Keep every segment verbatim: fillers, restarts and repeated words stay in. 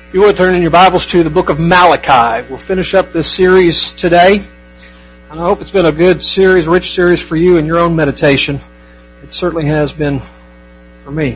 If you would turn in your Bibles to the book of Malachi. We'll finish up this series today. And I hope it's been a good series, rich series for you in your own meditation. It certainly has been for me.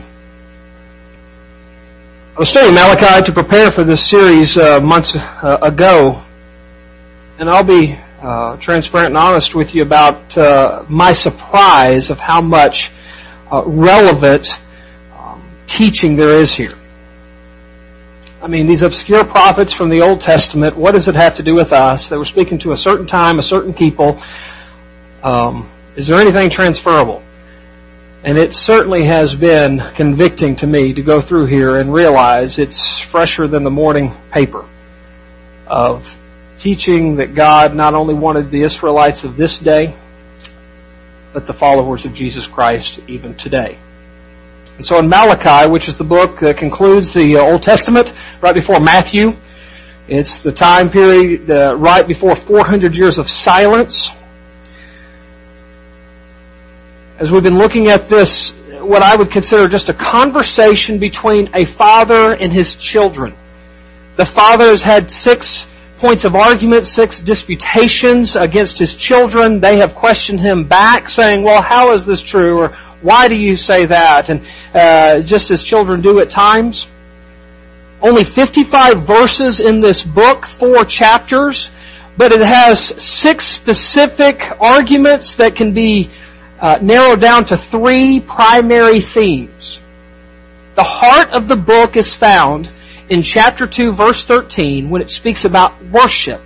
I was studying Malachi to prepare for this series uh, months uh, ago. And I'll be uh, transparent and honest with you about uh, my surprise of how much uh, relevant um, teaching there is here. I mean, these obscure prophets from the Old Testament, what does it have to do with us? They were speaking to a certain time, a certain people. Um, is there anything transferable? And it certainly has been convicting to me to go through here and realize it's fresher than the morning paper of teaching that God not only wanted the Israelites of this day, but the followers of Jesus Christ even today. And so in Malachi, which is the book that concludes the Old Testament, right before Matthew, it's the time period uh, right before four hundred years of silence. As we've been looking at this, what I would consider just a conversation between a father and his children. The father has had six points of argument, six disputations against his children. They have questioned him back, saying, well, how is this true? Or why do you say that? And uh, just as children do at times. Only fifty-five verses in this book, four chapters, but it has six specific arguments that can be uh, narrowed down to three primary themes. The heart of the book is found in chapter two, verse thirteen, when it speaks about worship.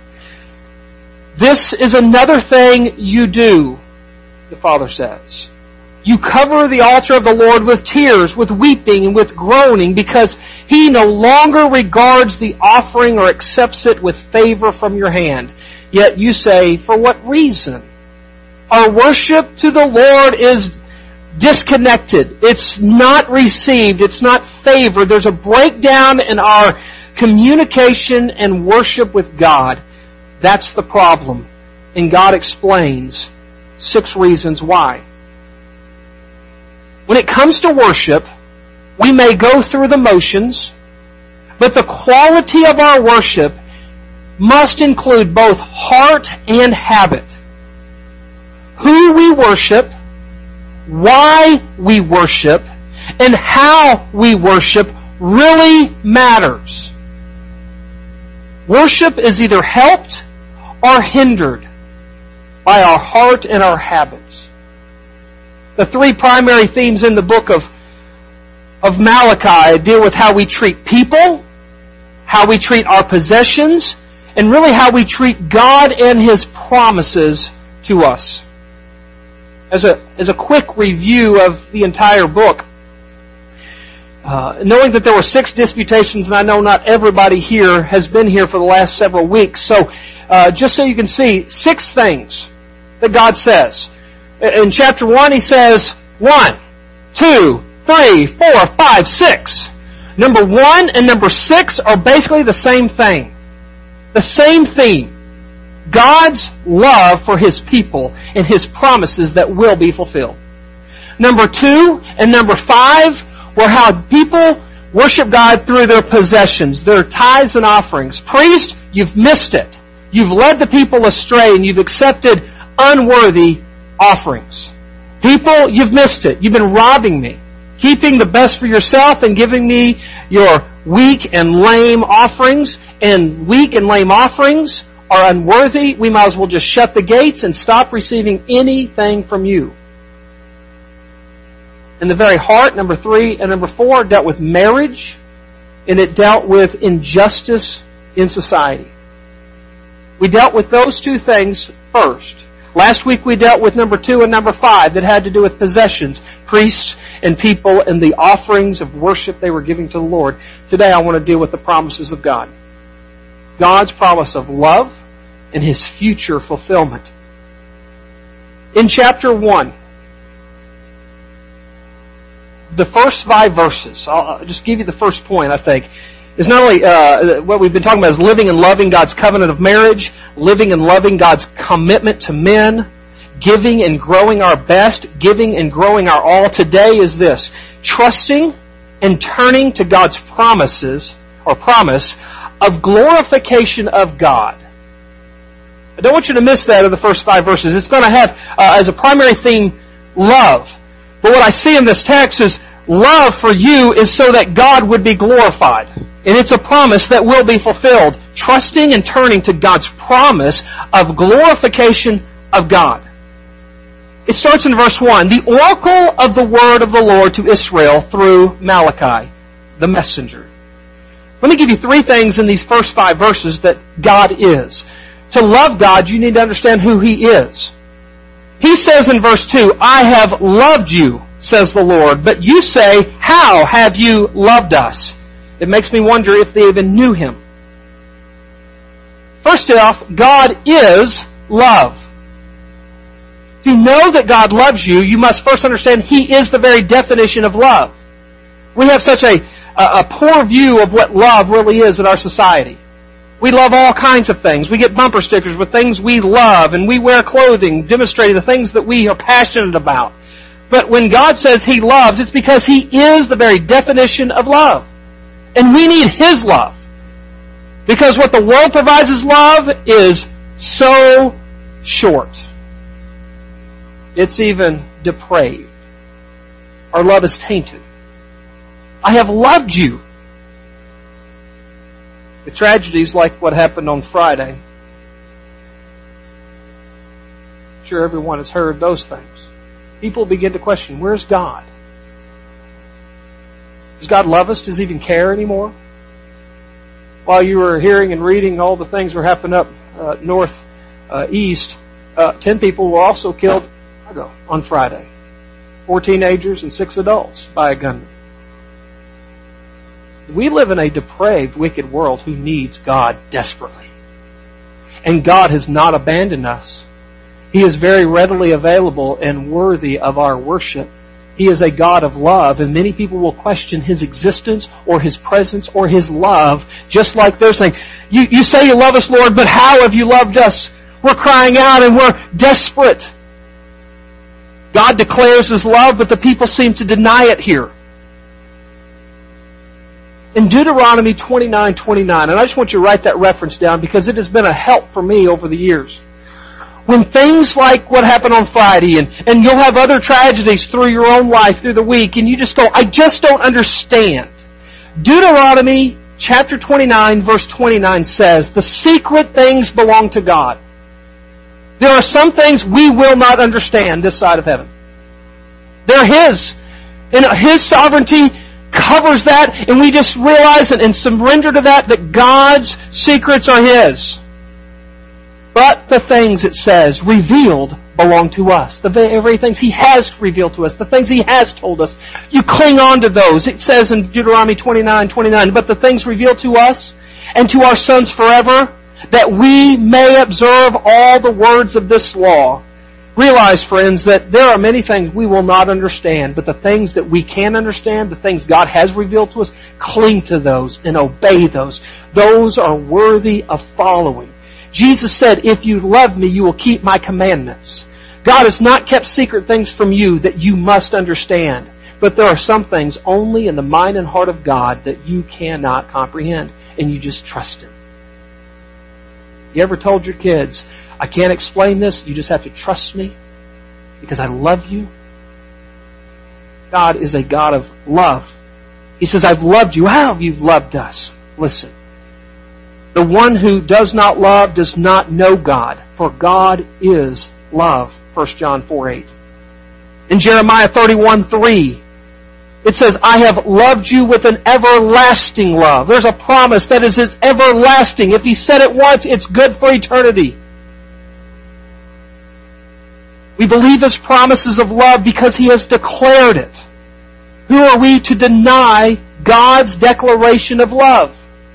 This is another thing you do, the Father says. You cover the altar of the Lord with tears, with weeping, and with groaning, because He no longer regards the offering or accepts it with favor from your hand. Yet you say, for what reason? Our worship to the Lord is disconnected. It's not received. It's not favored. There's a breakdown in our communication and worship with God. That's the problem. And God explains six reasons why. When it comes to worship, we may go through the motions, but the quality of our worship must include both heart and habit. Who we worship, why we worship, and how we worship really matters. Worship is either helped or hindered by our heart and our habits. The three primary themes in the book of, of Malachi deal with how we treat people, how we treat our possessions, and really how we treat God and His promises to us. As a, as a quick review of the entire book, uh, knowing that there were six disputations, and I know not everybody here has been here for the last several weeks, so uh, just so you can see, six things that God says. In chapter one, He says, one, two, three, four, five, six. Number one and number six are basically the same thing. The same theme. God's love for His people and His promises that will be fulfilled. Number two and number five were how people worship God through their possessions, their tithes and offerings. Priest, you've missed it. You've led the people astray and you've accepted unworthy offerings. People, you've missed it. You've been robbing me. Keeping the best for yourself and giving me your weak and lame offerings. And weak and lame offerings are unworthy. We might as well just shut the gates and stop receiving anything from you. And the very heart, number three and number four, dealt with marriage, and it dealt with injustice in society. We dealt with those two things first. Last week we dealt with number two and number five that had to do with possessions, priests and people, and the offerings of worship they were giving to the Lord. Today I want to deal with the promises of God. God's promise of love and His future fulfillment. In chapter one, the first five verses, I'll just give you the first point, I think, is not only uh, what we've been talking about is living and loving God's covenant of marriage, living and loving God's commitment to men, giving and growing our best, giving and growing our all. Today is this, trusting and turning to God's promises, or promise of glorification of God. I don't want you to miss that in the first five verses. It's going to have, uh, as a primary theme, love. But what I see in this text is love for you is so that God would be glorified. And it's a promise that will be fulfilled. Trusting and turning to God's promise of glorification of God. It starts in verse one. The oracle of the word of the Lord to Israel through Malachi, the messenger. Let me give you three things in these first five verses that God is. To love God, you need to understand who He is. He says in verse two, I have loved you, says the Lord, but you say, how have you loved us? It makes me wonder if they even knew Him. First off, God is love. To know that God loves you, you must first understand He is the very definition of love. We have such a, a, a poor view of what love really is in our society. We love all kinds of things. We get bumper stickers with things we love, and we wear clothing demonstrating the things that we are passionate about. But when God says He loves, it's because He is the very definition of love. And we need His love. Because what the world provides as love is so short. It's even depraved. Our love is tainted. I have loved you. The tragedies like what happened on Friday. I'm sure everyone has heard those things. People begin to question, where's God? Does God love us? Does He even care anymore? While you were hearing and reading all the things that were happening up uh, north, uh, east, uh, ten people were also killed in Chicago on Friday. Four teenagers and six adults by a gunman. We live in a depraved, wicked world who needs God desperately. And God has not abandoned us. He is very readily available and worthy of our worship. He is a God of love, and many people will question His existence or His presence or His love, just like they're saying, you, you say you love us, Lord, but how have you loved us? We're crying out and we're desperate. God declares His love, but the people seem to deny it here. In Deuteronomy twenty-nine twenty-nine, and I just want you to write that reference down because it has been a help for me over the years. When things like what happened on Friday, and, and you'll have other tragedies through your own life, through the week, and you just go, I just don't understand. Deuteronomy chapter twenty-nine verse twenty-nine says, the secret things belong to God. There are some things we will not understand this side of heaven. They're His. And His sovereignty covers that, and we just realize and, and surrender to that, that God's secrets are His. But the things, it says, revealed belong to us. The very things He has revealed to us, the things He has told us, you cling on to those. It says in Deuteronomy twenty-nine twenty-nine, but the things revealed to us and to our sons forever, that we may observe all the words of this law. Realize, friends, that there are many things we will not understand, but the things that we can understand, the things God has revealed to us, cling to those and obey those. Those are worthy of following. Jesus said, if you love me, you will keep my commandments. God has not kept secret things from you that you must understand. But there are some things only in the mind and heart of God that you cannot comprehend, and you just trust Him. You ever told your kids, I can't explain this, you just have to trust me because I love you? God is a God of love. He says, I've loved you. How have you loved us? Listen. The one who does not love does not know God, for God is love. First John four eight. In Jeremiah thirty-one three, it says, I have loved you with an everlasting love. There's a promise that is everlasting. If He said it once, it's good for eternity. We believe His promises of love because He has declared it. Who are we to deny God's declaration of love?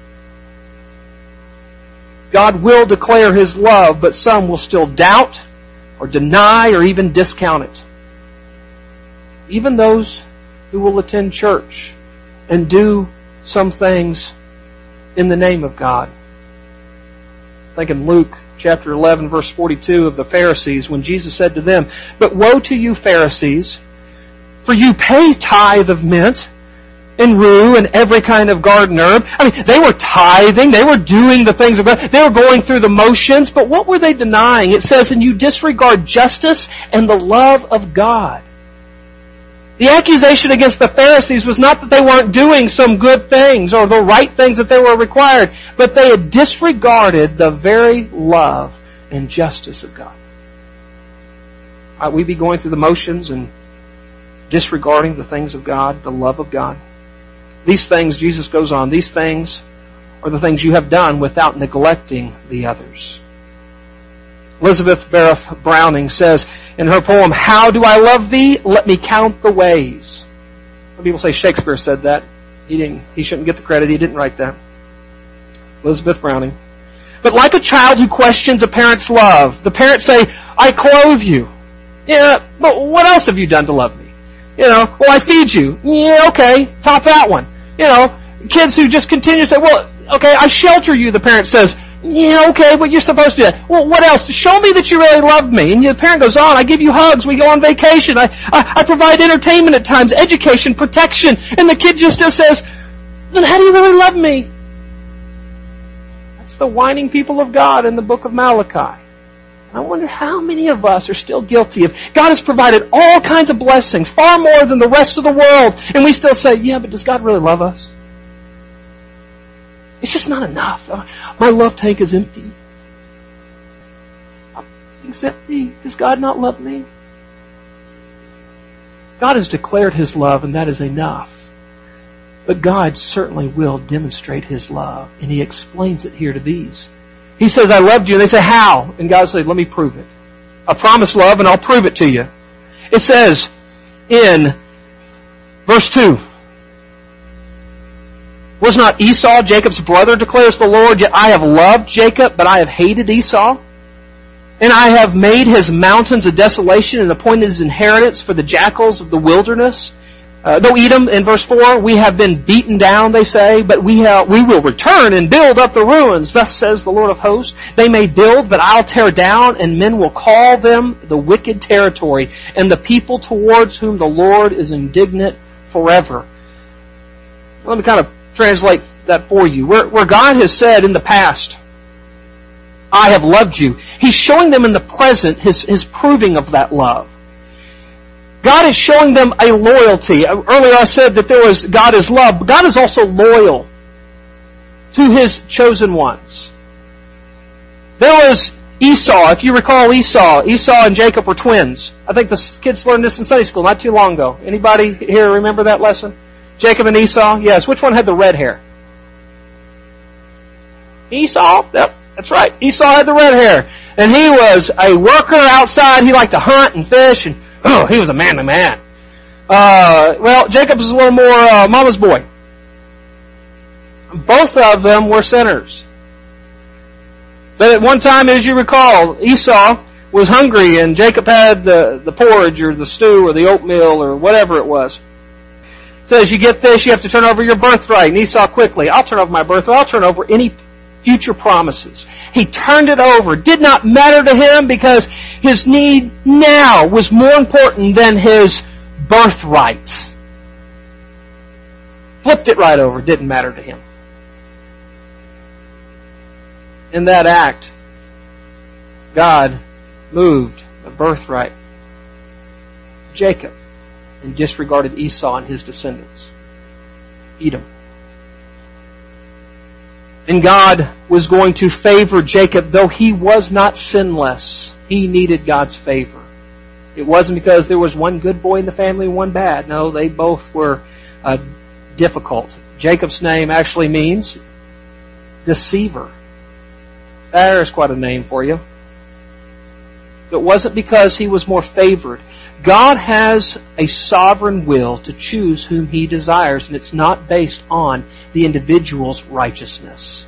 God will declare His love, but some will still doubt or deny or even discount it. Even those who will attend church and do some things in the name of God. I think in Luke chapter eleven verse forty-two of the Pharisees, when Jesus said to them, but woe to you Pharisees, for you pay tithe of mint and rue and every kind of garden herb. I mean, they were tithing, they were doing the things of God, they were going through the motions, but what were they denying? It says, and you disregard justice and the love of God. The accusation against the Pharisees was not that they weren't doing some good things or the right things that they were required, but they had disregarded the very love and justice of God. Ought we be going through the motions and disregarding the things of God, the love of God? These things, Jesus goes on, these things are the things you have done without neglecting the others. Elizabeth Barrett Browning says in her poem, How do I love thee? Let me count the ways. Some people say Shakespeare said that. He didn't. He shouldn't get the credit. He didn't write that. Elizabeth Browning. But like a child who questions a parent's love, the parents say, I clothe you. Yeah, but what else have you done to love me? You know, well, I feed you. Yeah, okay, top that one. You know, kids who just continue to say, well, okay, I shelter you, the parent says, yeah, okay, but you're supposed to do that. Well, what else? Show me that you really love me. And the parent goes on, I give you hugs, we go on vacation, I, I, I provide entertainment at times, education, protection, and the kid just, just says, then how do you really love me? That's the whining people of God in the book of Malachi. I wonder how many of us are still guilty of, God has provided all kinds of blessings, far more than the rest of the world, and we still say, yeah, but does God really love us? It's just not enough. My love tank is empty. It's empty. Does God not love me? God has declared His love, and that is enough. But God certainly will demonstrate His love, and He explains it here to these. He says, I loved you. And they say, how? And God says, let me prove it. I promise love and I'll prove it to you. It says in verse two, was not Esau Jacob's brother, declares the Lord, yet I have loved Jacob, but I have hated Esau. And I have made his mountains a desolation and appointed his inheritance for the jackals of the wilderness. Uh, though Edom, in verse four, we have been beaten down, they say, but we have, we will return and build up the ruins. Thus says the Lord of hosts, they may build, but I'll tear down, and men will call them the wicked territory, and the people towards whom the Lord is indignant forever. Let me kind of translate that for you. Where, where God has said in the past, I have loved you, He's showing them in the present His, His proving of that love. God is showing them a loyalty. Earlier I said that there was God is love, but God is also loyal to His chosen ones. There was Esau. If you recall Esau, Esau and Jacob were twins. I think the kids learned this in Sunday school not too long ago. Anybody here remember that lesson? Jacob and Esau? Yes. Which one had the red hair? Esau? Yep, that's right. Esau had the red hair. And he was a worker outside. He liked to hunt and fish, and oh, he was a manly man. Uh, well, Jacob was a little more uh, mama's boy. Both of them were sinners. But at one time, as you recall, Esau was hungry and Jacob had the, the porridge or the stew or the oatmeal or whatever it was. It says, you get this, you have to turn over your birthright. And Esau quickly, I'll turn over my birthright. I'll turn over any future promises. He turned it over. It did not matter to him because his need now was more important than his birthright. Flipped it right over. It didn't matter to him. In that act, God moved the birthright of Jacob and disregarded Esau and his descendants, Edom. And God was going to favor Jacob, though he was not sinless. He needed God's favor. It wasn't because there was one good boy in the family and one bad. No, they both were uh, difficult. Jacob's name actually means deceiver. There's quite a name for you. So it wasn't because he was more favored. God has a sovereign will to choose whom He desires, and it's not based on the individual's righteousness.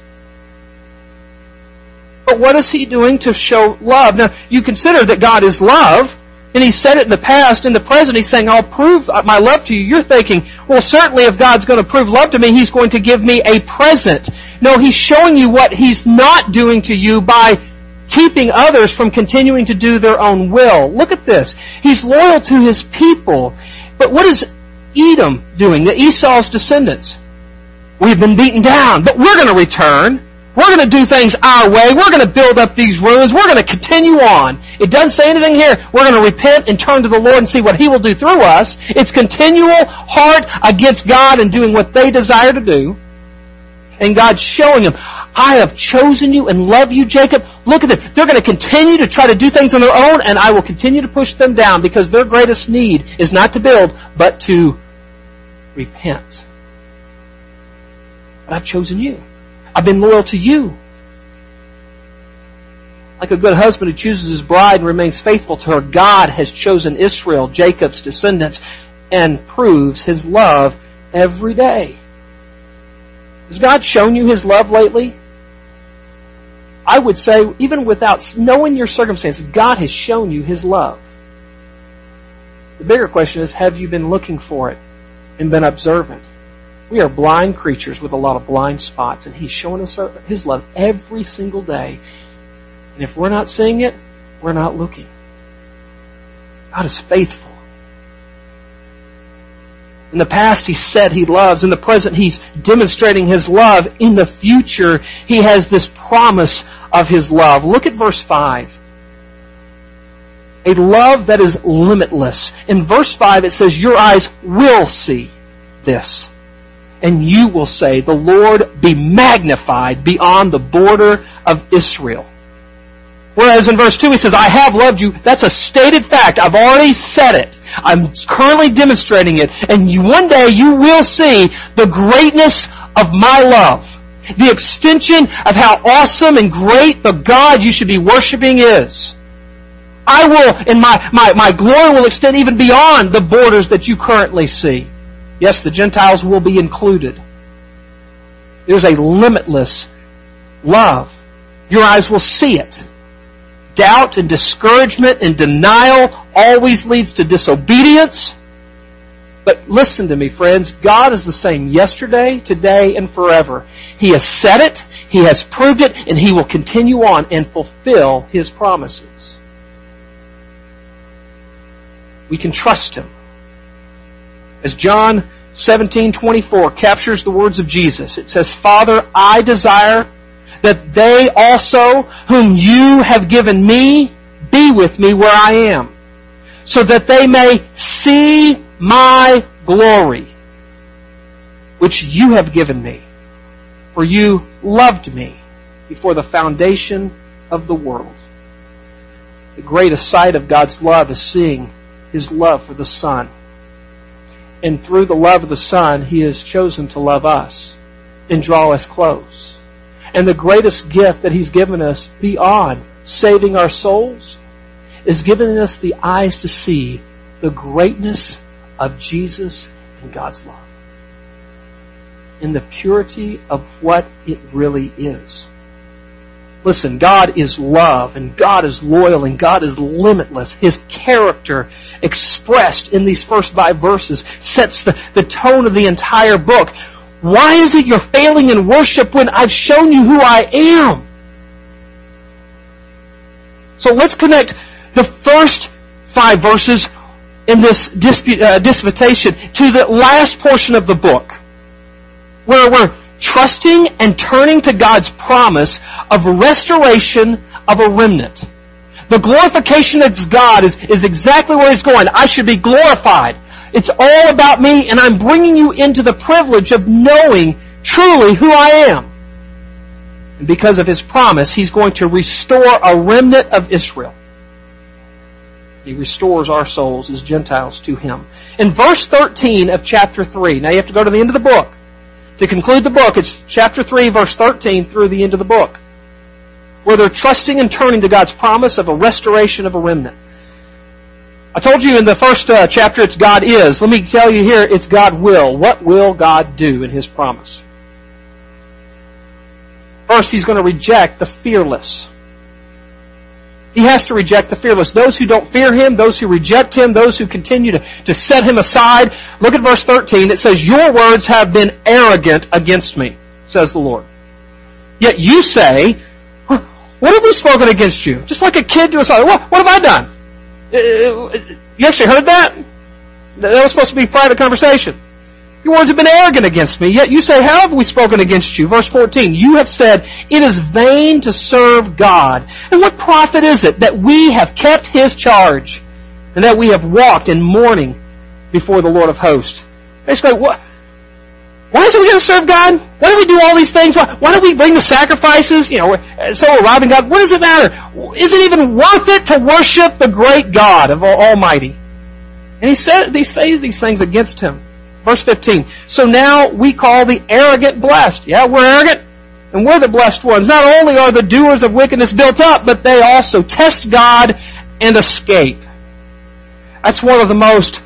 But what is He doing to show love? Now, you consider that God is love, and He said it in the past. In the present, He's saying, I'll prove my love to you. You're thinking, well, certainly if God's going to prove love to me, He's going to give me a present. No, He's showing you what He's not doing to you by keeping others from continuing to do their own will. Look at this. He's loyal to His people. But what is Edom doing, the Esau's descendants? We've been beaten down, but we're going to return. We're going to do things our way. We're going to build up these ruins. We're going to continue on. It doesn't say anything here. We're going to repent and turn to the Lord and see what He will do through us. It's continual heart against God and doing what they desire to do. And God's showing them, I have chosen you and love you, Jacob. Look at them. They're going to continue to try to do things on their own, and I will continue to push them down because their greatest need is not to build, but to repent. But I've chosen you. I've been loyal to you. Like a good husband who chooses his bride and remains faithful to her, God has chosen Israel, Jacob's descendants, and proves His love every day. Has God shown you His love lately? I would say, even without knowing your circumstances, God has shown you His love. The bigger question is, have you been looking for it and been observant? We are blind creatures with a lot of blind spots, and He's showing us His love every single day. And if we're not seeing it, we're not looking. God is faithful. In the past, He said He loves. In the present, He's demonstrating His love. In the future, He has this promise of His love. Look at verse five. A love that is limitless. In verse five, it says, your eyes will see this. And you will say, the Lord be magnified beyond the border of Israel. Whereas in verse two he says, I have loved you. That's a stated fact. I've already said it. I'm currently demonstrating it. And you, one day you will see the greatness of my love. The extension of how awesome and great the God you should be worshiping is. I will, and my, my, my glory will extend even beyond the borders that you currently see. Yes, the Gentiles will be included. There's a limitless love. Your eyes will see it. Doubt and discouragement and denial always leads to disobedience. But listen to me, friends. God is the same yesterday, today, and forever. He has said it, He has proved it, and He will continue on and fulfill His promises. We can trust Him. As John seventeen twenty-four captures the words of Jesus, it says, Father, I desire that they also, whom you have given me, be with me where I am, so that they may see my glory, which you have given me, for you loved me before the foundation of the world. The greatest sight of God's love is seeing His love for the Son. And through the love of the Son, He has chosen to love us and draw us close. And the greatest gift that He's given us beyond saving our souls is giving us the eyes to see the greatness of Jesus and God's love. In the purity of what it really is. Listen, God is love, and God is loyal, and God is limitless. His character expressed in these first five verses sets the, the tone of the entire book. Why is it you're failing in worship when I've shown you who I am? So let's connect the first five verses in this dispute, uh, disputation to the last portion of the book, where we're trusting and turning to God's promise of restoration of a remnant. The glorification of God is, is exactly where He's going. I should be glorified. It's all about me, and I'm bringing you into the privilege of knowing truly who I am. And because of His promise, He's going to restore a remnant of Israel. He restores our souls as Gentiles to Him. In verse thirteen of chapter three, now you have to go to the end of the book. To conclude the book, it's chapter three, verse thirteen through the end of the book, where they're trusting and turning to God's promise of a restoration of a remnant. I told you in the first uh, chapter it's God is. Let me tell you here, it's God will. What will God do in His promise? First, He's going to reject the fearless. He has to reject the fearless. Those who don't fear Him, those who reject Him, those who continue to, to set Him aside. Look at verse thirteen. It says, your words have been arrogant against me, says the Lord. Yet you say, what have we spoken against you? Just like a kid to his father. What, what have I done? You actually heard that? That was supposed to be a private conversation. Your words have been arrogant against me, yet you say, how have we spoken against you? Verse fourteen, you have said, it is vain to serve God. And what profit is it that we have kept His charge and that we have walked in mourning before the Lord of hosts? Basically, what? Why is it we going to serve God? Why do we do all these things? Why, why do we bring the sacrifices? You know, so we're robbing God. What does it matter? Is it even worth it to worship the great God of Almighty? And he said these things, these things against Him. Verse fifteen, so now we call the arrogant blessed. Yeah, we're arrogant, and we're the blessed ones. Not only are the doers of wickedness built up, but they also test God and escape. That's one of the most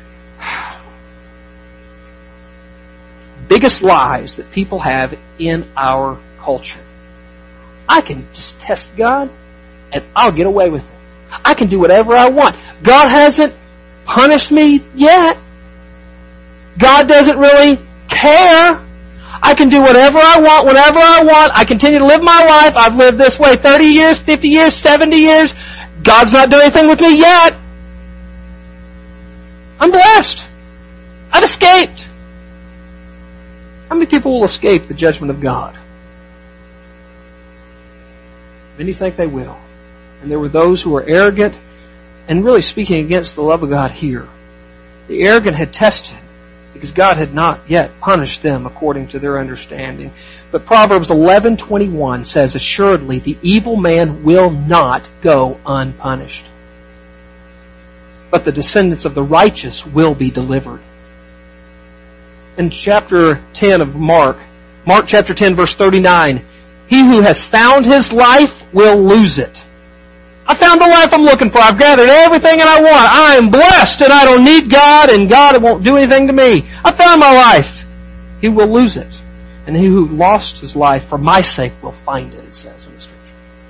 biggest lies that people have in our culture. I can just test God, and I'll get away with it. I can do whatever I want. God hasn't punished me yet. God doesn't really care. I can do whatever I want, whenever I want. I continue to live my life. I've lived this way thirty years, fifty years, seventy years. God's not doing anything with me yet. I'm blessed. I've escaped. How many people will escape the judgment of God? Many think they will. And there were those who were arrogant and really speaking against the love of God here. The arrogant had tested because God had not yet punished them according to their understanding. But Proverbs eleven twenty-one says, assuredly, the evil man will not go unpunished, but the descendants of the righteous will be delivered. In chapter ten of Mark, Mark chapter ten verse thirty-nine, he who has found his life will lose it. I found the life I'm looking for. I've gathered everything that I want. I am blessed and I don't need God, and God won't do anything to me. I found my life. He will lose it. And he who lost his life for my sake will find it, it says in the Scripture.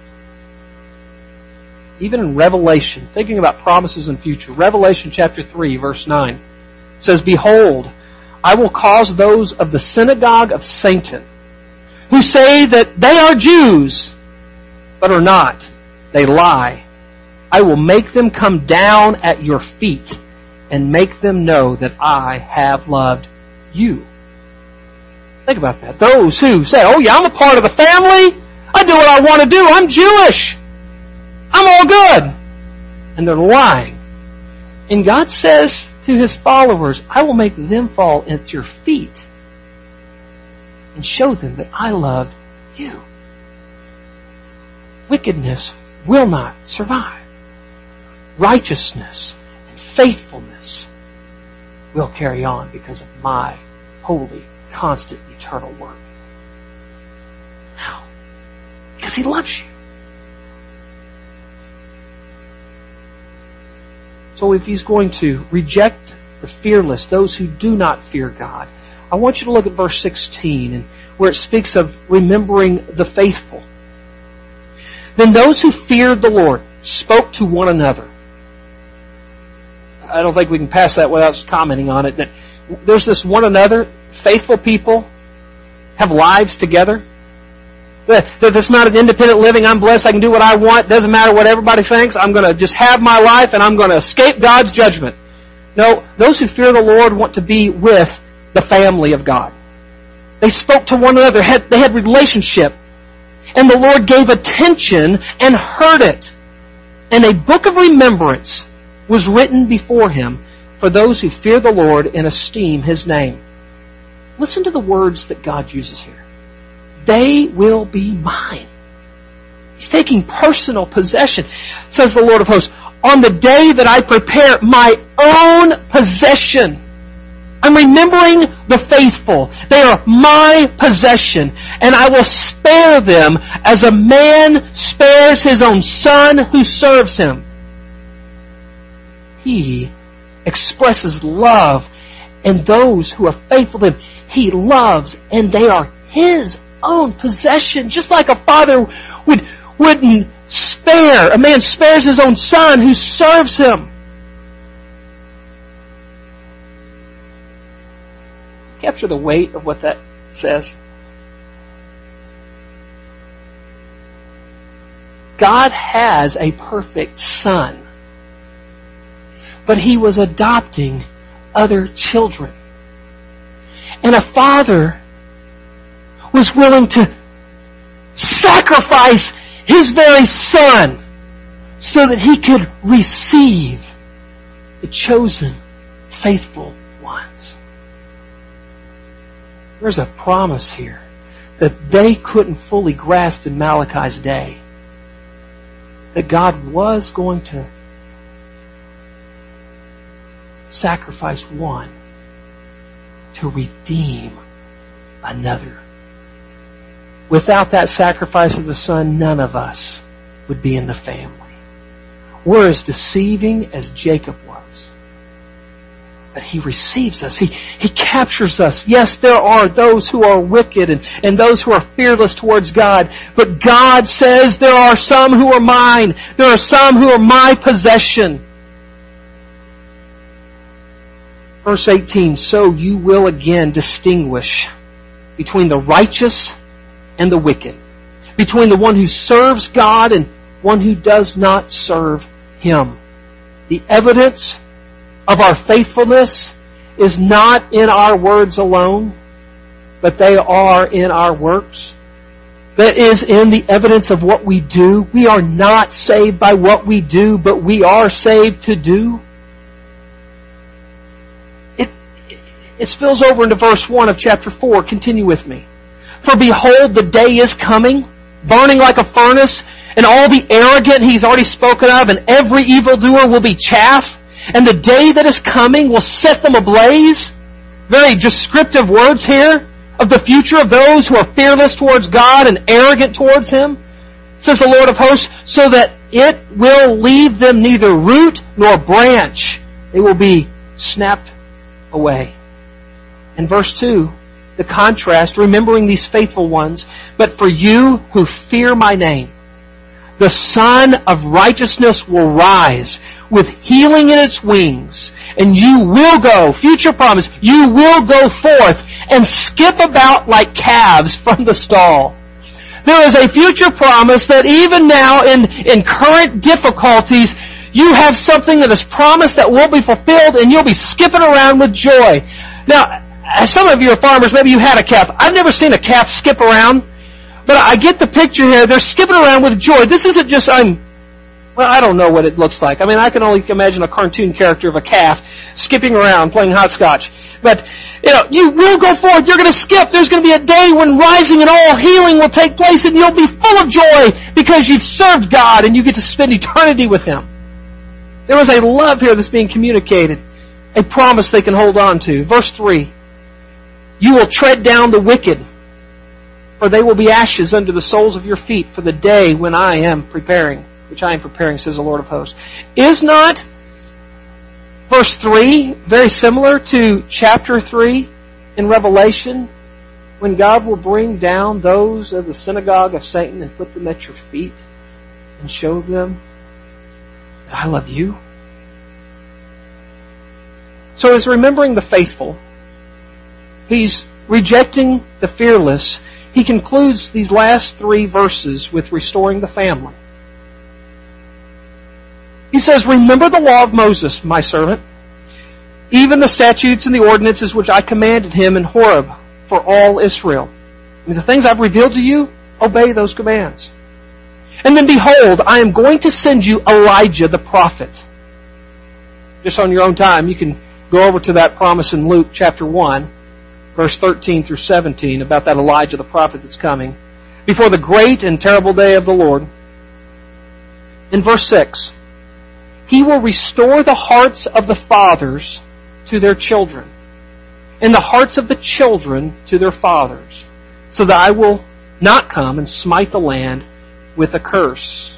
Even in Revelation, thinking about promises in future, Revelation chapter three verse nine says, behold, I will cause those of the synagogue of Satan who say that they are Jews but are not. They lie. I will make them come down at your feet and make them know that I have loved you. Think about that. Those who say, oh yeah, I'm a part of the family. I do what I want to do. I'm Jewish. I'm all good. And they're lying. And God says to His followers, I will make them fall at your feet and show them that I loved you. Wickedness will not survive. Righteousness and faithfulness will carry on because of my holy, constant, eternal work. How? Because He loves you. So if He's going to reject the fearless, those who do not fear God, I want you to look at verse sixteen, and where it speaks of remembering the faithful. Then those who feared the Lord spoke to one another. I don't think we can pass that without commenting on it. That there's this one another, faithful people have lives together. That it's not an independent living. I'm blessed. I can do what I want. Doesn't matter what everybody thinks. I'm going to just have my life and I'm going to escape God's judgment. No, those who fear the Lord want to be with the family of God. They spoke to one another. They had relationship. And the Lord gave attention and heard it. And a book of remembrance was written before Him for those who fear the Lord and esteem His name. Listen to the words that God uses here. They will be mine. He's taking personal possession. Says the Lord of hosts, on the day that I prepare my own possession, I'm remembering the faithful. They are my possession, and I will spare them as a man spares his own son who serves him. He expresses love, and those who are faithful to Him, He loves, and they are His own possession. Just like a father would, wouldn't spare, a man spares his own son who serves him. Capture the weight of what that says. God has a perfect son, but He was adopting other children. And a father was willing to sacrifice his very son so that he could receive the chosen, faithful ones. There's a promise here that they couldn't fully grasp in Malachi's day. That God was going to sacrifice one to redeem another. Without that sacrifice of the Son, none of us would be in the family. We're as deceiving as Jacob was. But He receives us. He, he captures us. Yes, there are those who are wicked and, and those who are fearless towards God. But God says there are some who are mine. There are some who are my possession. Verse eighteen, so you will again distinguish between the righteous and the wicked, between the one who serves God and one who does not serve Him. The evidence of our faithfulness is not in our words alone, but they are in our works. That is in the evidence of what we do. We are not saved by what we do, but we are saved to do. It, it spills over into verse one of chapter four. Continue with me. For behold, the day is coming, burning like a furnace, and all the arrogant He's already spoken of, and every evildoer will be chaff. And the day that is coming will set them ablaze. Very descriptive words here of the future of those who are fearless towards God and arrogant towards Him. Says the Lord of hosts, so that it will leave them neither root nor branch. They will be snapped away. And verse two, the contrast, remembering these faithful ones, but for you who fear my name, the Son of Righteousness will rise with healing in its wings, and you will go, future promise, you will go forth and skip about like calves from the stall. There is a future promise that even now in, in current difficulties, you have something that is promised that will be fulfilled, and you'll be skipping around with joy. Now, some of you are farmers, maybe you had a calf. I've never seen a calf skip around, but I get the picture here. They're skipping around with joy. This isn't just, I'm, well, I don't know what it looks like. I mean, I can only imagine a cartoon character of a calf skipping around playing hopscotch. But, you know, you will go forth. You're going to skip. There's going to be a day when rising and all healing will take place, and you'll be full of joy because you've served God and you get to spend eternity with Him. There is a love here that's being communicated, a promise they can hold on to. Verse three, you will tread down the wicked, for they will be ashes under the soles of your feet for the day when I am preparing, which I am preparing, says the Lord of hosts. Is not verse three very similar to chapter three in Revelation, when God will bring down those of the synagogue of Satan and put them at your feet and show them that I love you? So as remembering the faithful, He's rejecting the fearless. He concludes these last three verses with restoring the family. He says, remember the law of Moses, my servant, even the statutes and the ordinances which I commanded him in Horeb for all Israel. I mean, the things I've revealed to you, obey those commands. And then behold, I am going to send you Elijah the prophet. Just on your own time, you can go over to that promise in Luke chapter one, verse thirteen through seventeen, about that Elijah the prophet that's coming, before the great and terrible day of the Lord. In verse six, He will restore the hearts of the fathers to their children, and the hearts of the children to their fathers, so that I will not come and smite the land with a curse.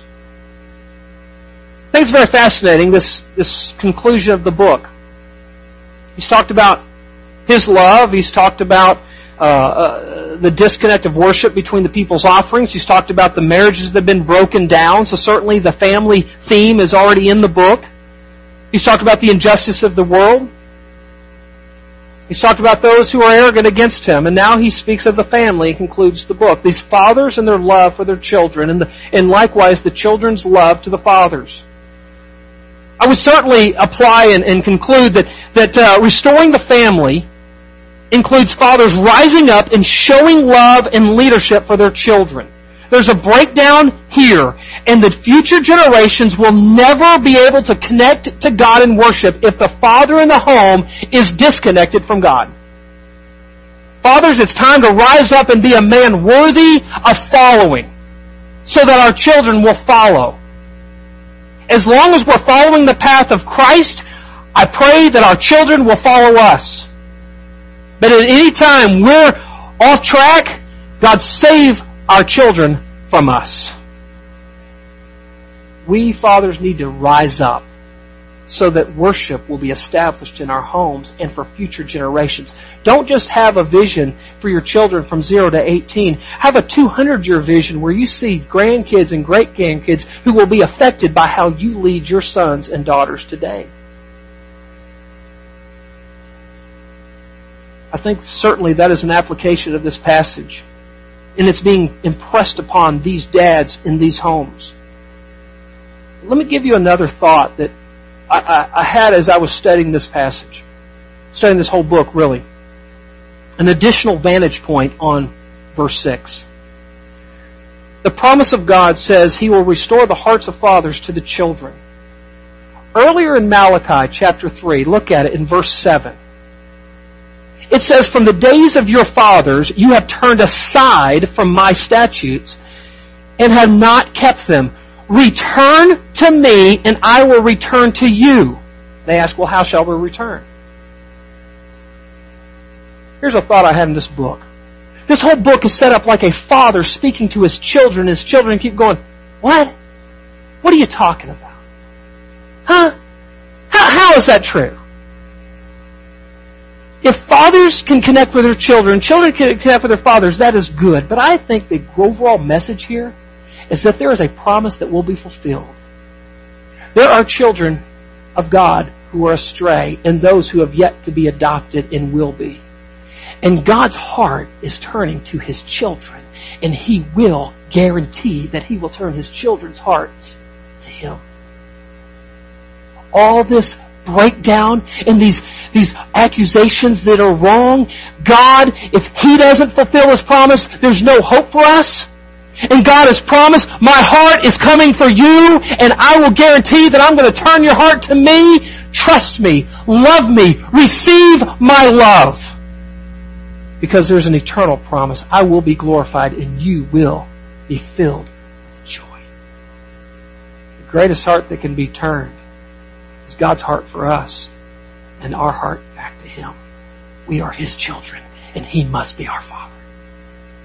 I think it's very fascinating, this, this conclusion of the book. He's talked about His love. He's talked about uh, uh, the disconnect of worship between the people's offerings. He's talked about the marriages that have been broken down. So certainly the family theme is already in the book. He's talked about the injustice of the world. He's talked about those who are arrogant against Him. And now He speaks of the family and concludes the book. These fathers and their love for their children, and, the, and likewise the children's love to the fathers. I would certainly apply and, and conclude that, that uh, restoring the family includes fathers rising up and showing love and leadership for their children. There's a breakdown here, and the future generations will never be able to connect to God in worship if the father in the home is disconnected from God. Fathers, it's time to rise up and be a man worthy of following, so that our children will follow. As long as we're following the path of Christ, I pray that our children will follow us. But at any time we're off track, God save our children from us. We fathers need to rise up so that worship will be established in our homes and for future generations. Don't just have a vision for your children from zero to eighteen. Have a two hundred year vision where you see grandkids and great-grandkids who will be affected by how you lead your sons and daughters today. I think certainly that is an application of this passage. And it's being impressed upon these dads in these homes. Let me give you another thought that I, I, I had as I was studying this passage. Studying this whole book, really. An additional vantage point on verse six. The promise of God says He will restore the hearts of fathers to the children. Earlier in Malachi chapter three, look at it in verse seven. It says, from the days of your fathers you have turned aside from my statutes and have not kept them. Return to me and I will return to you. They ask, well, how shall we return? Here's a thought I had in this book. This whole book is set up like a father speaking to his children. His children keep going, what? What are you talking about? Huh? How, how is that true? If fathers can connect with their children, children can connect with their fathers, that is good. But I think the overall message here is that there is a promise that will be fulfilled. There are children of God who are astray and those who have yet to be adopted and will be. And God's heart is turning to His children, and He will guarantee that He will turn His children's hearts to Him. All this breakdown and these, these accusations that are wrong, God, if He doesn't fulfill His promise, there's no hope for us. And God has promised, my heart is coming for you, and I will guarantee that I'm going to turn your heart to me. Trust me, love me, receive my love. Because there's an eternal promise. I will be glorified and you will be filled with joy. The greatest heart that can be turned is God's heart for us and our heart back to Him. We are His children and He must be our Father.